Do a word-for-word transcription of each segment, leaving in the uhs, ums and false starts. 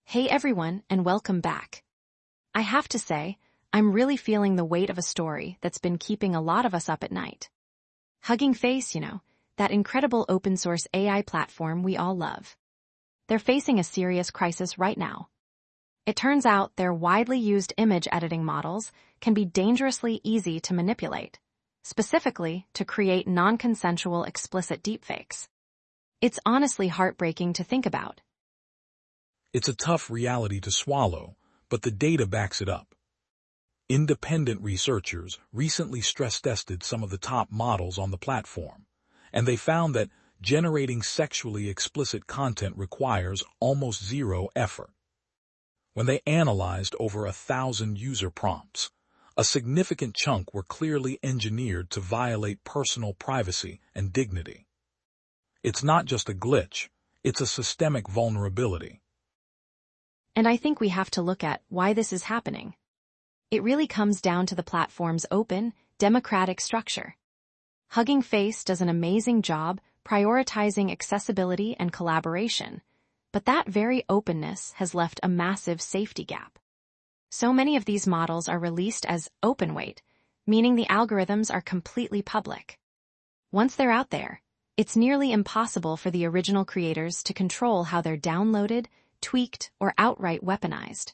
Hey everyone, and welcome back. I have to say, I'm really feeling the weight of a story that's been keeping a lot of us up at night. Hugging Face, you know, that incredible open-source A I platform we all love. They're facing a serious crisis right now. It turns out their widely used image editing models can be dangerously easy to manipulate, specifically to create non-consensual explicit deepfakes. It's honestly heartbreaking to think about. It's a tough reality to swallow, but the data backs it up. Independent researchers recently stress-tested some of the top models on the platform, and they found that generating sexually explicit content requires almost zero effort. When they analyzed over a thousand user prompts, a significant chunk were clearly engineered to violate personal privacy and dignity. It's not just a glitch, it's a systemic vulnerability. And I think we have to look at why this is happening. It really comes down to the platform's open, democratic structure. Hugging Face does an amazing job prioritizing accessibility and collaboration, but that very openness has left a massive safety gap. So many of these models are released as open weight, meaning the algorithms are completely public. Once they're out there, it's nearly impossible for the original creators to control how they're downloaded, tweaked, or outright weaponized.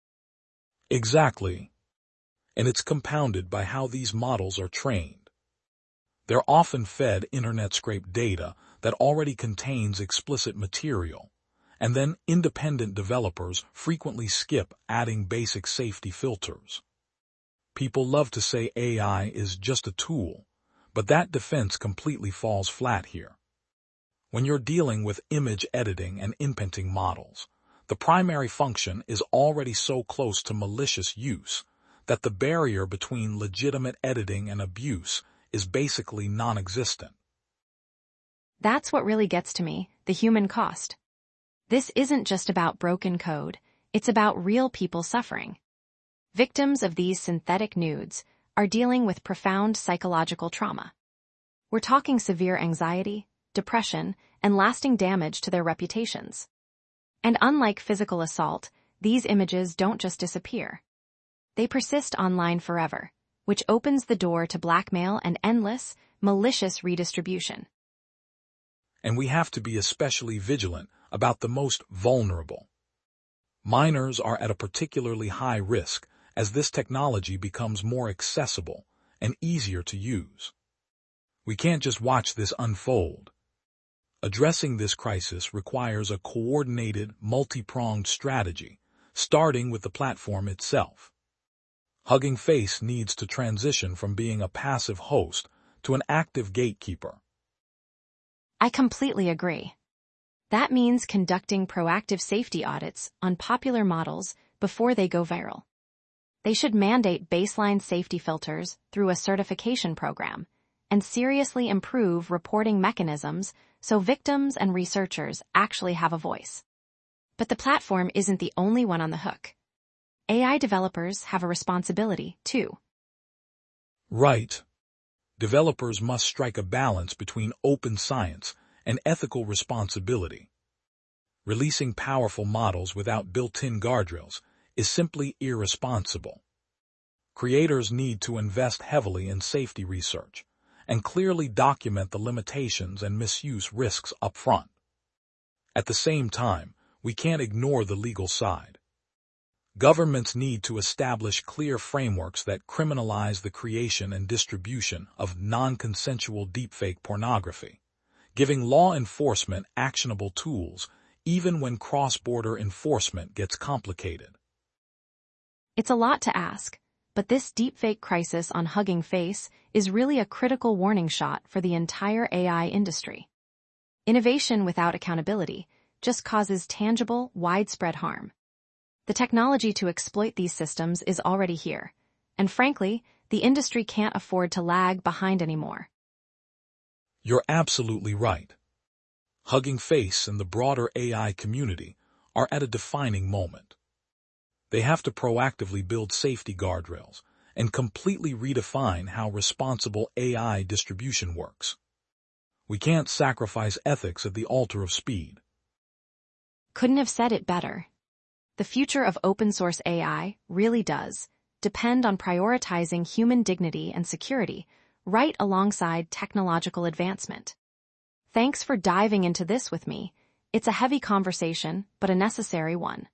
Exactly. And it's compounded by how these models are trained. They're often fed internet-scraped data that already contains explicit material, and then independent developers frequently skip adding basic safety filters. People love to say A I is just a tool, but that defense completely falls flat here. When you're dealing with image editing and indenting models, the primary function is already so close to malicious use that the barrier between legitimate editing and abuse is basically non-existent. That's what really gets to me, the human cost. This isn't just about broken code, it's about real people suffering. Victims of these synthetic nudes are dealing with profound psychological trauma. We're talking severe anxiety, depression, and lasting damage to their reputations. And unlike physical assault, these images don't just disappear. They persist online forever, which opens the door to blackmail and endless, malicious redistribution. And we have to be especially vigilant about the most vulnerable. Minors are at a particularly high risk as this technology becomes more accessible and easier to use. We can't just watch this unfold. Addressing this crisis requires a coordinated, multi-pronged strategy, starting with the platform itself. Hugging Face needs to transition from being a passive host to an active gatekeeper. I completely agree. That means conducting proactive safety audits on popular models before they go viral. They should mandate baseline safety filters through a certification program and seriously improve reporting mechanisms so victims and researchers actually have a voice. But the platform isn't the only one on the hook. A I developers have a responsibility, too. Right. Developers must strike a balance between open science and ethical responsibility. Releasing powerful models without built-in guardrails is simply irresponsible. Creators need to invest heavily in safety research and clearly document the limitations and misuse risks upfront. At the same time, we can't ignore the legal side. Governments need to establish clear frameworks that criminalize the creation and distribution of non-consensual deepfake pornography, giving law enforcement actionable tools even when cross-border enforcement gets complicated. It's a lot to ask, but this deepfake crisis on Hugging Face is really a critical warning shot for the entire A I industry. Innovation without accountability just causes tangible, widespread harm. The technology to exploit these systems is already here, and frankly, the industry can't afford to lag behind anymore. You're absolutely right. Hugging Face and the broader A I community are at a defining moment. They have to proactively build safety guardrails and completely redefine how responsible A I distribution works. We can't sacrifice ethics at the altar of speed. Couldn't have said it better. The future of open-source A I really does depend on prioritizing human dignity and security right alongside technological advancement. Thanks for diving into this with me. It's a heavy conversation, but a necessary one.